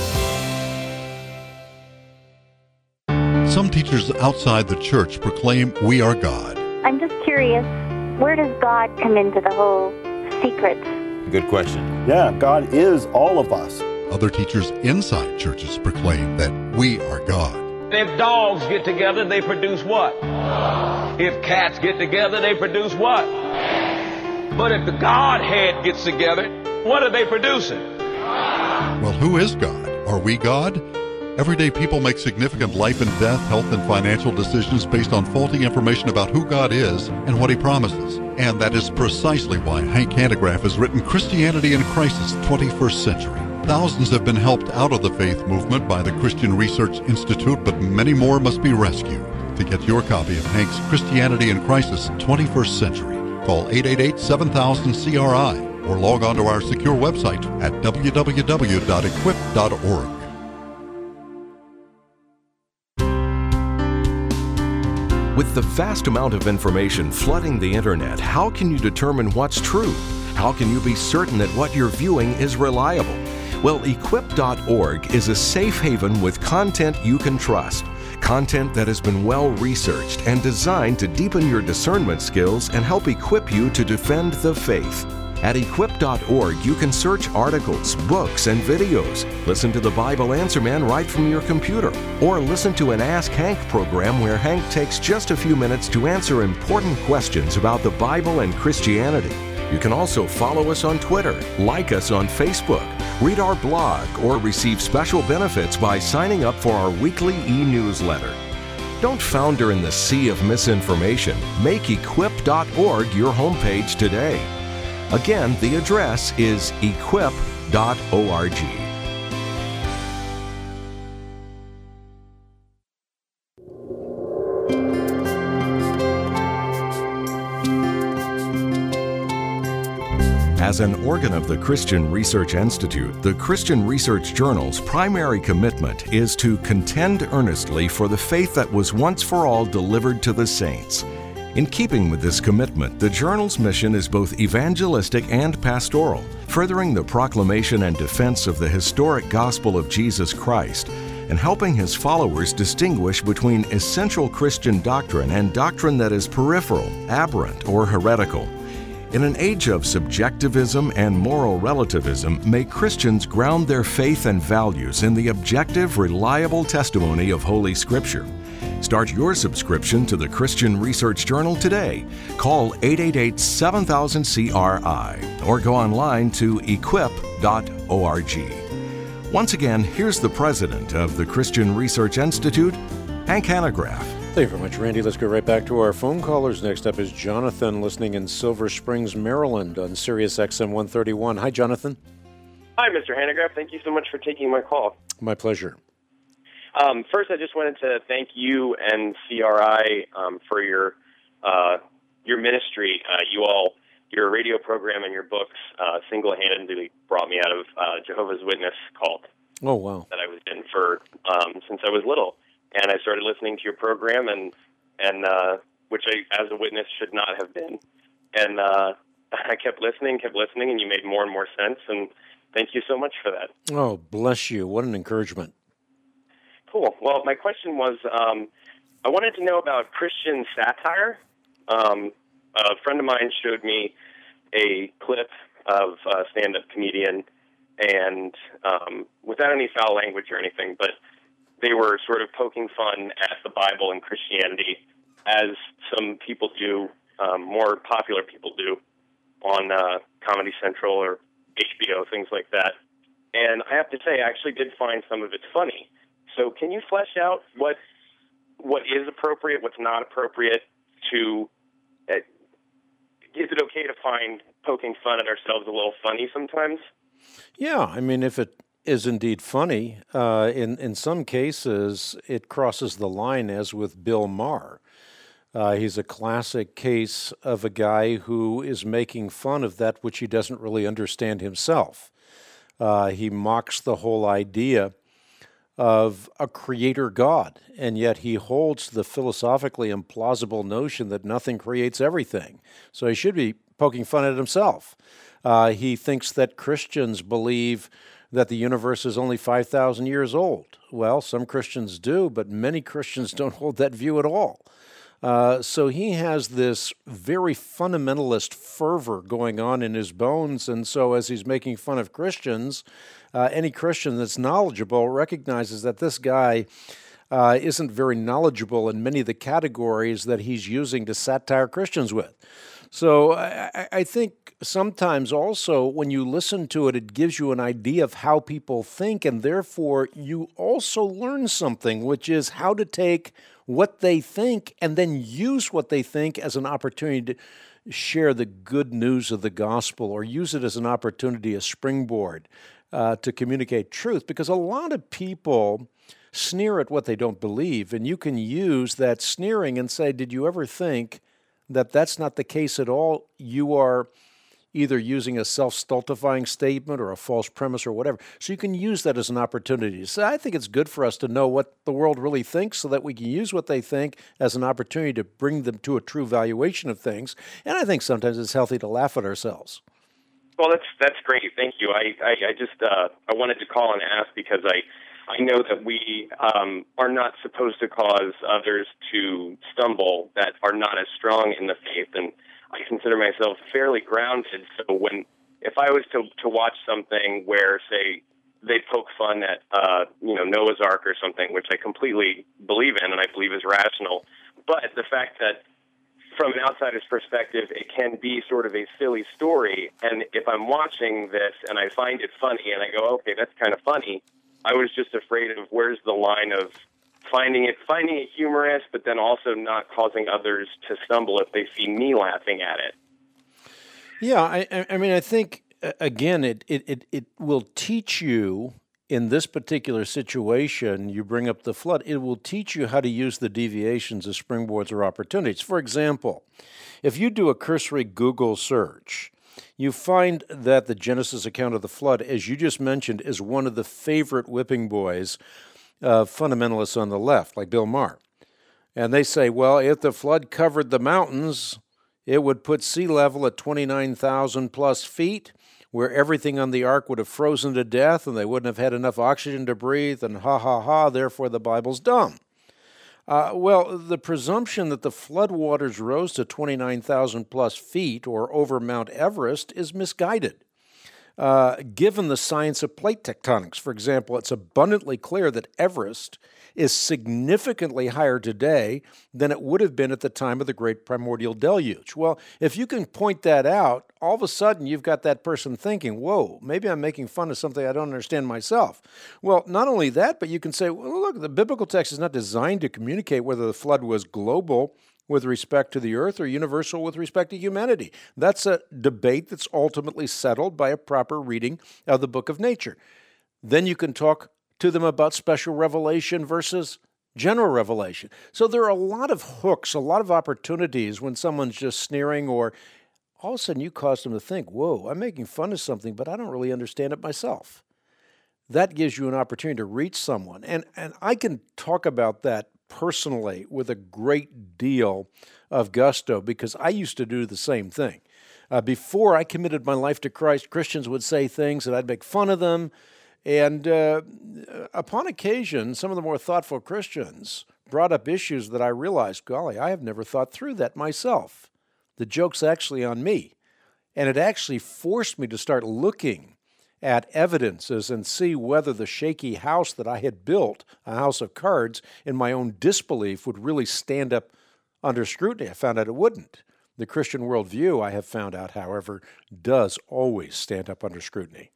Some teachers outside the church proclaim we are God. I'm just curious, where does God come into the whole secret? Good question. Yeah, God is all of us. Other teachers inside churches proclaim that we are God. If dogs get together, they produce what? If cats get together, they produce what? But if the Godhead gets together, what are they producing? Well, who is God? Are we God? Everyday people make significant life and death, health and financial decisions based on faulty information about who God is and what He promises. And that is precisely why Hank Hanegraaff has written Christianity in Crisis, twenty-first Century. Thousands have been helped out of the faith movement by the Christian Research Institute, but many more must be rescued. To get your copy of Hank's Christianity in Crisis, twenty-first Century, call eight eight eight, seven thousand, C R I or log on to our secure website at w w w dot equip dot org. With the vast amount of information flooding the internet, how can you determine what's true? How can you be certain that what you're viewing is reliable? Well, equip dot org is a safe haven with content you can trust. Content that has been well researched and designed to deepen your discernment skills and help equip you to defend the faith. At equip dot org, you can search articles, books, and videos, listen to the Bible Answer Man right from your computer, or listen to an Ask Hank program where Hank takes just a few minutes to answer important questions about the Bible and Christianity. You can also follow us on Twitter, like us on Facebook, read our blog, or receive special benefits by signing up for our weekly e-newsletter. Don't founder in the sea of misinformation. Make equip dot org your homepage today. Again, the address is equip dot org. As an organ of the Christian Research Institute, the Christian Research Journal's primary commitment is to contend earnestly for the faith that was once for all delivered to the saints. In keeping with this commitment, the journal's mission is both evangelistic and pastoral, furthering the proclamation and defense of the historic gospel of Jesus Christ, and helping his followers distinguish between essential Christian doctrine and doctrine that is peripheral, aberrant, or heretical. In an age of subjectivism and moral relativism, may Christians ground their faith and values in the objective, reliable testimony of Holy Scripture. Start your subscription to the Christian Research Journal today. Call eight eight eight, seven thousand, C R I or go online to equip dot org. Once again, here's the president of the Christian Research Institute, Hank Hanegraaff. Thank you very much, Randy. Let's go right back to our phone callers. Next up is Jonathan, listening in Silver Springs, Maryland on Sirius X M one thirty-one. Hi, Jonathan. Hi, Mister Hanegraaff. Thank you so much for taking my call. My pleasure. Um, first, I just wanted to thank you and C R I um, for your uh, your ministry. Uh, you all, your radio program and your books uh, single-handedly brought me out of uh, Jehovah's Witness cult. Oh, wow. That I was in for um, since I was little. And I started listening to your program, and and uh, which I, as a witness, should not have been. And uh, I kept listening, kept listening, and you made more and more sense. And thank you so much for that. Oh, bless you. What an encouragement. Cool. Well, my question was, um, I wanted to know about Christian satire. Um, a friend of mine showed me a clip of a stand-up comedian, and um, without any foul language or anything, but they were sort of poking fun at the Bible and Christianity, as some people do, um, more popular people do, on uh, Comedy Central or H B O, things like that. And I have to say, I actually did find some of it funny. So can you flesh out what what is appropriate, what's not appropriate to... Uh, is it okay to find poking fun at ourselves a little funny sometimes? Yeah, I mean, if it is indeed funny, uh, in, in some cases it crosses the line, as with Bill Maher. Uh, he's a classic case of a guy who is making fun of that which he doesn't really understand himself. Uh, he mocks the whole idea of a creator God, and yet he holds the philosophically implausible notion that nothing creates everything. So he should be poking fun at himself. Uh, he thinks that Christians believe that the universe is only five thousand years old. Well, some Christians do, but many Christians don't hold that view at all. Uh, so he has this very fundamentalist fervor going on in his bones, and so as he's making fun of Christians, uh, any Christian that's knowledgeable recognizes that this guy uh, isn't very knowledgeable in many of the categories that he's using to satire Christians with. So I, I think sometimes also when you listen to it, it gives you an idea of how people think, and therefore you also learn something, which is how to take what they think and then use what they think as an opportunity to share the good news of the gospel, or use it as an opportunity, a springboard uh, to communicate truth. Because a lot of people sneer at what they don't believe, and you can use that sneering and say, did you ever think that that's not the case at all? You are either using a self-stultifying statement or a false premise or whatever. So you can use that as an opportunity. So I think it's good for us to know what the world really thinks so that we can use what they think as an opportunity to bring them to a true valuation of things. And I think sometimes it's healthy to laugh at ourselves. Well, that's that's great. Thank you. I, I, I just uh, I wanted to call and ask because I, I know that we um, are not supposed to cause others to stumble that are not as strong in the faith, and I consider myself fairly grounded. So when, if I was to, to watch something where, say, they poke fun at, uh, you know, Noah's Ark or something, which I completely believe in and I believe is rational, but the fact that from an outsider's perspective, it can be sort of a silly story, and if I'm watching this and I find it funny and I go, okay, that's kind of funny, I was just afraid of where's the line of finding it finding it humorous, but then also not causing others to stumble if they see me laughing at it. Yeah, I, I mean, I think, again, it, it, it, it will teach you in this particular situation, you bring up the flood, it will teach you how to use the deviations as springboards or opportunities. For example, if you do a cursory Google search, you find that the Genesis account of the flood, as you just mentioned, is one of the favorite whipping boys of fundamentalists on the left, like Bill Maher. And they say, well, if the flood covered the mountains, it would put sea level at twenty-nine thousand plus feet, where everything on the ark would have frozen to death and they wouldn't have had enough oxygen to breathe, and ha, ha, ha, therefore the Bible's dumb. Uh, well, the presumption that the floodwaters rose to twenty-nine thousand plus feet or over Mount Everest is misguided. Uh, given the science of plate tectonics, for example, it's abundantly clear that Everest is significantly higher today than it would have been at the time of the Great Primordial Deluge. Well, if you can point that out, all of a sudden you've got that person thinking, whoa, maybe I'm making fun of something I don't understand myself. Well, not only that, but you can say, well, look, the biblical text is not designed to communicate whether the flood was global with respect to the earth or universal with respect to humanity. That's a debate that's ultimately settled by a proper reading of the book of nature. Then you can talk to them about special revelation versus general revelation. So there are a lot of hooks, a lot of opportunities when someone's just sneering, or all of a sudden you cause them to think, whoa, I'm making fun of something, but I don't really understand it myself. That gives you an opportunity to reach someone. And, and I can talk about that personally with a great deal of gusto because I used to do the same thing. Uh, before I committed my life to Christ, Christians would say things and I'd make fun of them. And uh, upon occasion, some of the more thoughtful Christians brought up issues that I realized, golly, I have never thought through that myself. The joke's actually on me. And it actually forced me to start looking at evidences and see whether the shaky house that I had built, a house of cards, in my own disbelief would really stand up under scrutiny. I found out it wouldn't. The Christian worldview, I have found out, however, does always stand up under scrutiny.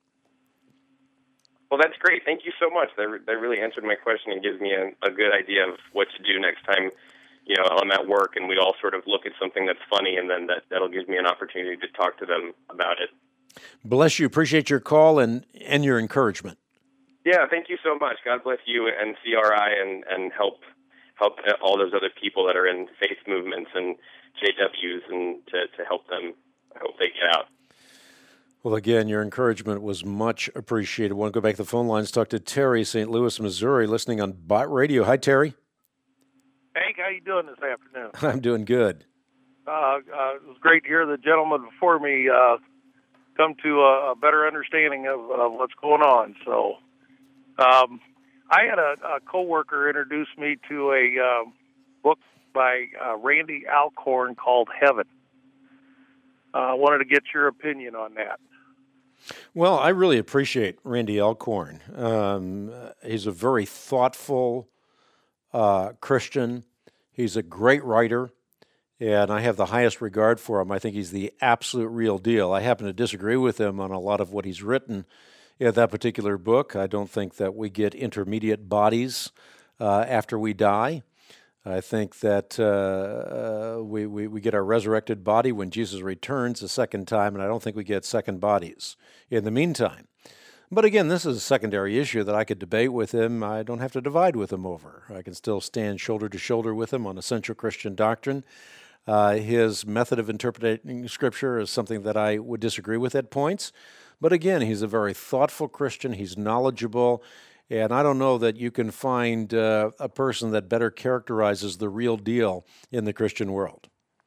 Well, that's great. Thank you so much. That, that really answered my question and gives me a, a good idea of what to do next time, you know, I'm at work and we all sort of look at something that's funny, and then that, that'll give me an opportunity to talk to them about it. Bless you. Appreciate your call and, and your encouragement. Yeah, thank you so much. God bless you and C R I, and, and help help all those other people that are in faith movements and J Ws, and to, to help them. I hope they get out. Well, again, your encouragement was much appreciated. I want to go back to the phone lines, talk to Terry, Saint Louis, Missouri, listening on Bot Radio. Hi, Terry. Hank, how you doing this afternoon? I'm doing good. Uh, uh, it was great to hear the gentleman before me uh, come to a, a better understanding of, of what's going on. So um, I had a, a coworker introduce me to a uh, book by uh, Randy Alcorn called Heaven. I uh, wanted to get your opinion on that. Well, I really appreciate Randy Alcorn. Um, he's a very thoughtful uh, Christian. He's a great writer, and I have the highest regard for him. I think he's the absolute real deal. I happen to disagree with him on a lot of what he's written in that particular book. I don't think that we get intermediate bodies uh, after we die. I think that uh, uh, we, we, we get our resurrected body when Jesus returns a second time, and I don't think we get second bodies in the meantime. But again, this is a secondary issue that I could debate with him. I don't have to divide with him over. I can still stand shoulder to shoulder with him on essential Christian doctrine. Uh, his method of interpreting Scripture is something that I would disagree with at points. But again, he's a very thoughtful Christian. He's knowledgeable. And I don't know that you can find uh, a person that better characterizes the real deal in the Christian world.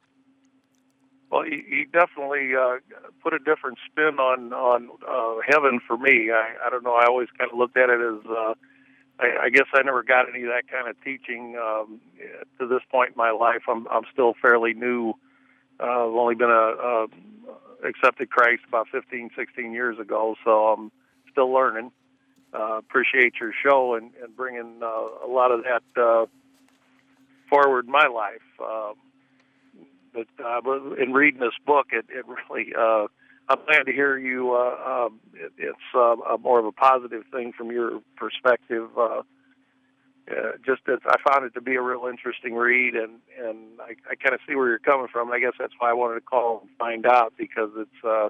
Well, he, he definitely uh, put a different spin on on uh, heaven for me. I, I don't know. I always kind of looked at it as, uh, I, I guess I never got any of that kind of teaching um, to this point in my life. I'm I'm still fairly new. Uh, I've only been a, a accepted Christ about fifteen, sixteen years ago, so I'm still learning. Uh, appreciate your show and, and bringing uh, a lot of that uh, forward in my life. Um, but uh, in reading this book, it, it really, uh, I'm glad to hear you. Uh, um, it, it's uh, a more of a positive thing from your perspective. Uh, uh, just it's, I found it to be a real interesting read, and, and I, I kind of see where you're coming from. And I guess that's why I wanted to call and find out, because it's uh,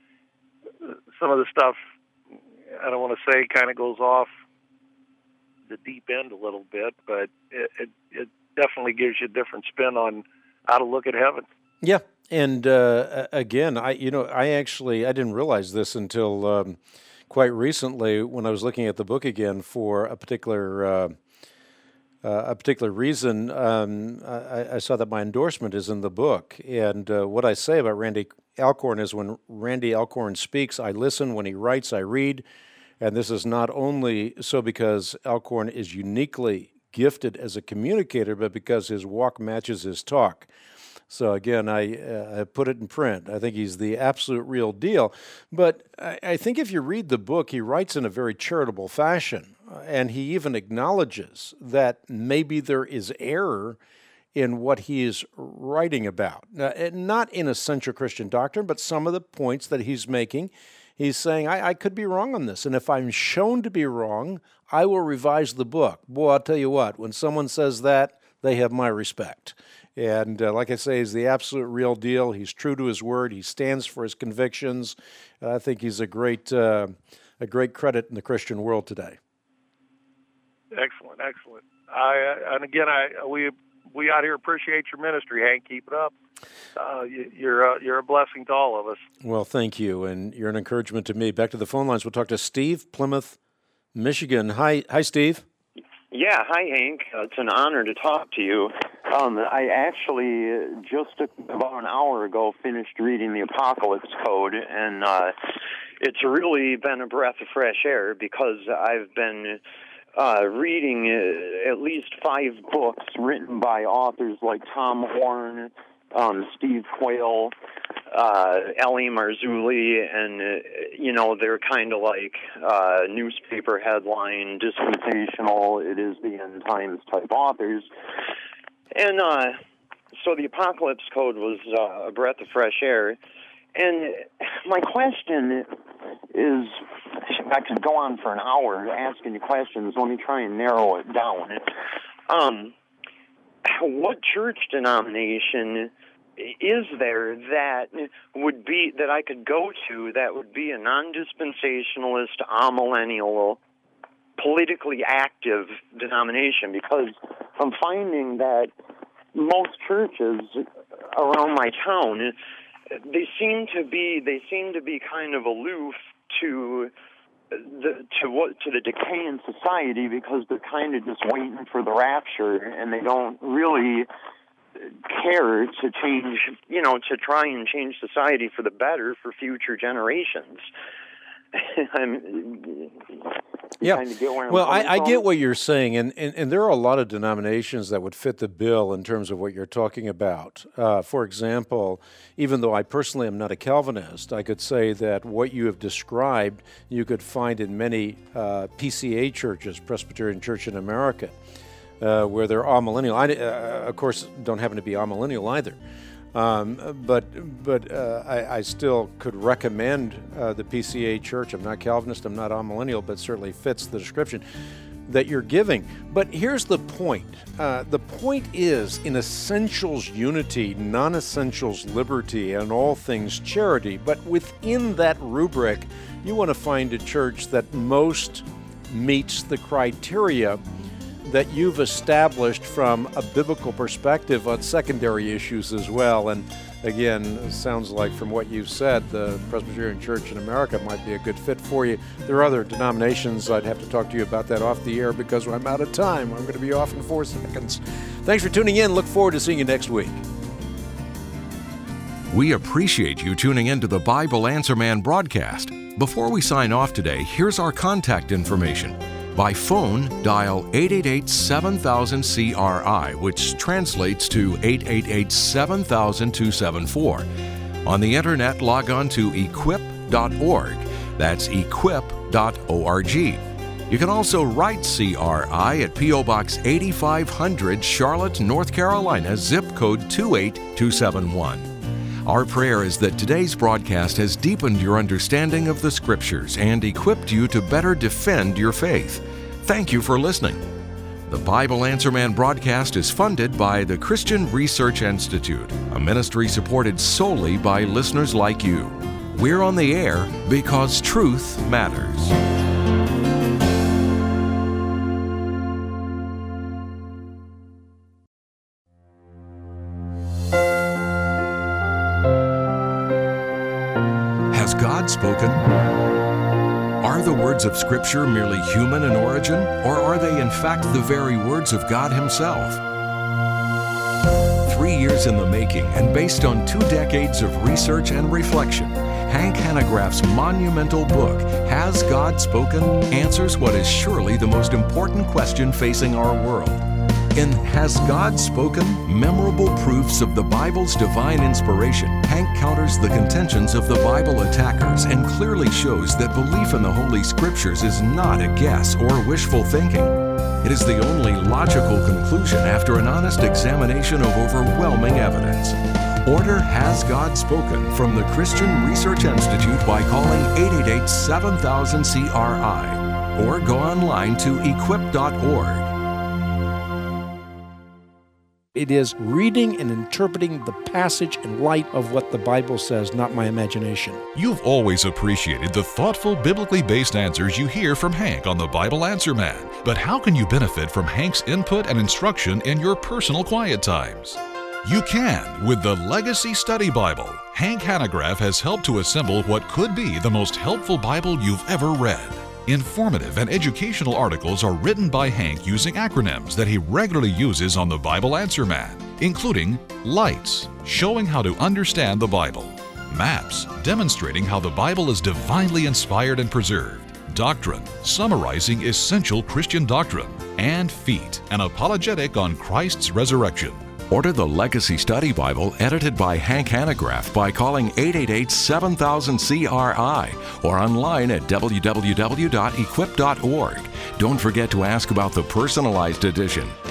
some of the stuff, I don't want to say kind of goes off the deep end a little bit, but it, it, it definitely gives you a different spin on how to look at heaven. Yeah, and uh, again, I you know I actually I didn't realize this until um, quite recently when I was looking at the book again for a particular uh, uh, a particular reason. Um, I, I saw that my endorsement is in the book, and uh, what I say about Randy Alcorn is when Randy Alcorn speaks, I listen. When he writes, I read. And this is not only so because Alcorn is uniquely gifted as a communicator, but because his walk matches his talk. So again, I, uh, I put it in print. I think he's the absolute real deal. But I, I think if you read the book, he writes in a very charitable fashion. And he even acknowledges that maybe there is error in what he is writing about. Now, not in essential Christian doctrine, but some of the points that he's making, he's saying, I, I could be wrong on this. And if I'm shown to be wrong, I will revise the book. Boy, I'll tell you what, when someone says that, they have my respect. And uh, like I say, he's the absolute real deal. He's true to his word. He stands for his convictions. And I think he's a great, uh, a great credit in the Christian world today. Excellent, excellent. I, and again, I we we out here appreciate your ministry, Hank. Keep it up. Uh, you, you're uh, you're a blessing to all of us. Well, thank you, and you're an encouragement to me. Back to the phone lines. We'll talk to Steve, Plymouth, Michigan. Hi, hi, Steve. Yeah, hi, Hank. Uh, it's an honor to talk to you. Um, I actually uh, just about an hour ago finished reading the Apocalypse Code, and uh, it's really been a breath of fresh air because I've been uh, reading uh, at least five books written by authors like Tom Horn, um, Steve Quayle, uh, Ellie Marzulli, and, uh, you know, they're kind of like uh, newspaper headline, dispensational, it is the end times type authors. And uh, so the Apocalypse Code was uh, a breath of fresh air. And my question is, I could go on for an hour asking you questions. Let me try and narrow it down. Um, what church denomination is there that would be, that I could go to that would be a non-dispensationalist, amillennial, politically active denomination? Because I'm finding that most churches around my town, they seem to be they seem to be kind of aloof to the to what to the decay in society, because they're kind of just waiting for the rapture, and they don't really care to change, you know, to try and change society for the better for future generations. I'm, yeah. Kind of get where I'm well, I, I from. get what you're saying, and, and, and there are a lot of denominations that would fit the bill in terms of what you're talking about. Uh, for example, even though I personally am not a Calvinist, I could say that what you have described you could find in many uh, P C A churches, Presbyterian Church in America, uh, where they're amillennial. I, uh, of course, don't happen to be amillennial either. Um, but but uh, I, I still could recommend uh, the P C A Church. I'm not Calvinist, I'm not amillennial, but certainly fits the description that you're giving. But here's the point. Uh, the point is, in essentials, unity, non-essentials, liberty, and all things charity. But within that rubric, you want to find a church that most meets the criteria that you've established from a biblical perspective on secondary issues as well. And again, it sounds like from what you've said, the Presbyterian Church in America might be a good fit for you. There are other denominations. I'd have to talk to you about that off the air because I'm out of time. I'm going to be off in four seconds. Thanks for tuning in. Look forward to seeing you next week. We appreciate you tuning in to the Bible Answer Man broadcast. Before we sign off today, here's our contact information. By phone, dial eight eight eight, seven thousand, C R I, which translates to eight eight eight, seven thousand, two seven four. On the internet, log on to equip dot org. That's equip dot org. You can also write C R I at P O Box eighty-five hundred, Charlotte, North Carolina, zip code two eight two seven one. Our prayer is that today's broadcast has deepened your understanding of the Scriptures and equipped you to better defend your faith. Thank you for listening. The Bible Answer Man broadcast is funded by the Christian Research Institute, a ministry supported solely by listeners like you. We're on the air because truth matters. Has God spoken? Are the words of Scripture merely human in origin, or are they in fact the very words of God Himself? Three years in the making and based on two decades of research and reflection, Hank Hanegraaff's monumental book, Has God Spoken?, answers what is surely the most important question facing our world. In Has God Spoken? Memorable Proofs of the Bible's Divine Inspiration, Hank counters the contentions of the Bible attackers and clearly shows that belief in the Holy Scriptures is not a guess or wishful thinking. It is the only logical conclusion after an honest examination of overwhelming evidence. Order Has God Spoken from the Christian Research Institute by calling eight eight eight, seven thousand, C R I or go online to equip dot org. It is reading and interpreting the passage in light of what the Bible says, not my imagination. You've always appreciated the thoughtful, biblically based answers you hear from Hank on the Bible Answer Man. But how can you benefit from Hank's input and instruction in your personal quiet times? You can with the Legacy Study Bible. Hank Hanegraaff has helped to assemble what could be the most helpful Bible you've ever read. Informative and educational articles are written by Hank using acronyms that he regularly uses on the Bible Answer Man, including LIGHTS, showing how to understand the Bible, MAPS, demonstrating how the Bible is divinely inspired and preserved, Doctrine, summarizing essential Christian doctrine, and FEET, an apologetic on Christ's resurrection. Order the Legacy Study Bible edited by Hank Hanegraaff by calling eight eight eight, seven thousand, C R I or online at w w w dot equip dot org. Don't forget to ask about the personalized edition.